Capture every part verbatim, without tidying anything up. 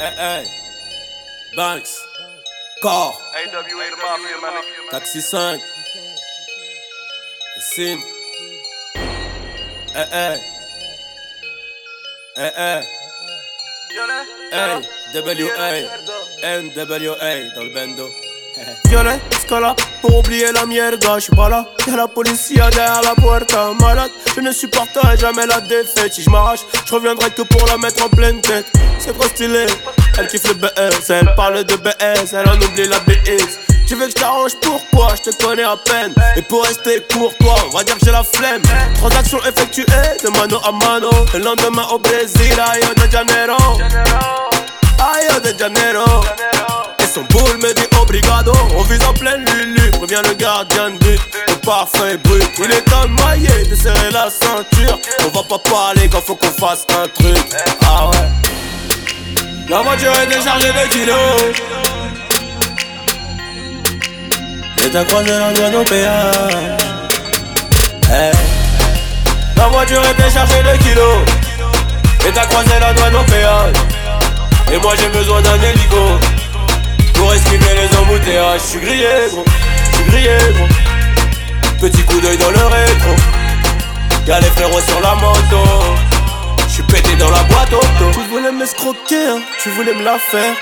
Hey, hey. Banks. Core. A W A the Mafia, my nigga. Taxi cinq. Sin. Hey, hey. Hey, hey. Hey, W A. N W A dans le bando. Violet, Scala, pour oublier la mierda, j'suis pas là. Y'a la policia derrière la puerta, malade. Je ne supporterai jamais la défaite. Si je m'arrache, je reviendrai que pour la mettre en pleine tête. C'est trop stylé, elle kiffe le B S. Elle parle de B S, elle en oublie la B S. Tu veux que je t'arrange, pourquoi? Je te connais à peine. Et pour rester courtois, on va dire que j'ai la flemme. Transaction effectuée de mano à mano. Le lendemain au Brésil, à Rio de Janeiro. À Rio de Janeiro. Et son boule me dit obrigado. On vise en pleine lulu, prévient le gardien de but. Le parfum est brut, il est temps de mailler, de serrer la ceinture. On va pas parler quand faut qu'on fasse un truc. Ah ouais. La voiture est déchargée de kilos. Et t'as croisé la douane au péage. Hey. La voiture est déchargée de kilos. Et t'as croisé la douane au péage. Et moi j'ai besoin d'un hélico pour esquiver les embouteillages. J'suis grillé gros, j'suis grillé gros. Petit coup d'œil dans le rétro. Y'a les frérots sur la moto. J'suis pété dans la boîte auto. Tu voulais m'escroquer, hein, tu voulais me la faire.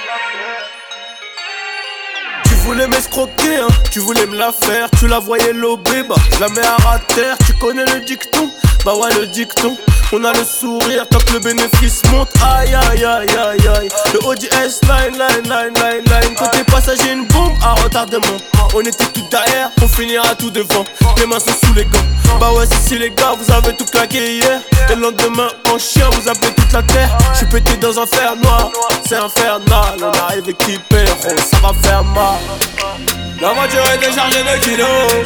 Tu voulais m'escroquer, hein, tu voulais me la faire. Tu la voyais lober, bah je la mets à ras terre. Tu connais le dicton, bah ouais le dicton. On a le sourire tant que le bénéfice monte. Aïe aïe aïe aïe aïe. Le Audi S line line line line line. Côté passager une bombe à retardement. On était tout derrière, on finira tout devant. Les mains sont sous les gants. Bah ouais si si les gars vous avez tout claqué hier. Et le lendemain en chien vous appelez toute la terre. J'suis pété dans un fer noir, c'est infernal. On arrive équipé, oh, ça va faire mal. La voiture est déchargée de kilos.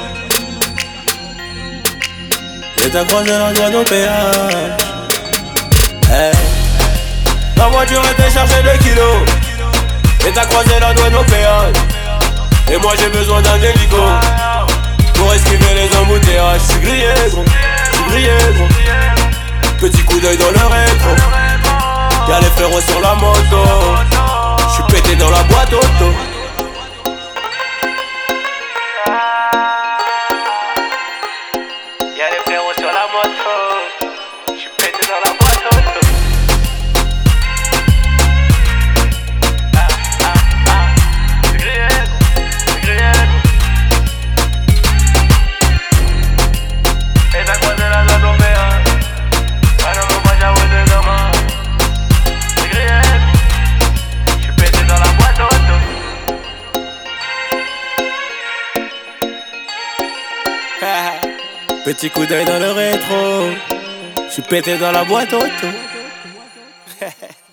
Et t'as croisé la douane au péage. Hey. La voiture est déchargée de kilos. Et t'as croisé la douane au péage. Et moi j'ai besoin d'un hélico pour esquiver les embouteillages. J'suis grillé gros, j'suis grillé gros. Petit coup d'œil dans le rétro. Y'a les frérots sur la moto. J'suis pété dans la boîte auto. Y'a les frérots sur la moto. J'suis pété dans la boîte auto. Ah, ah, ah. J'suis grillé, j'suis grillé. Et t'as croisé la douane au péage. Ah non, non, moi j'avoue de demain. J'suis grillé. J'suis pété dans la boîte auto. Petit coup d'œil dans le rétro. J'suis pété dans la boîte auto.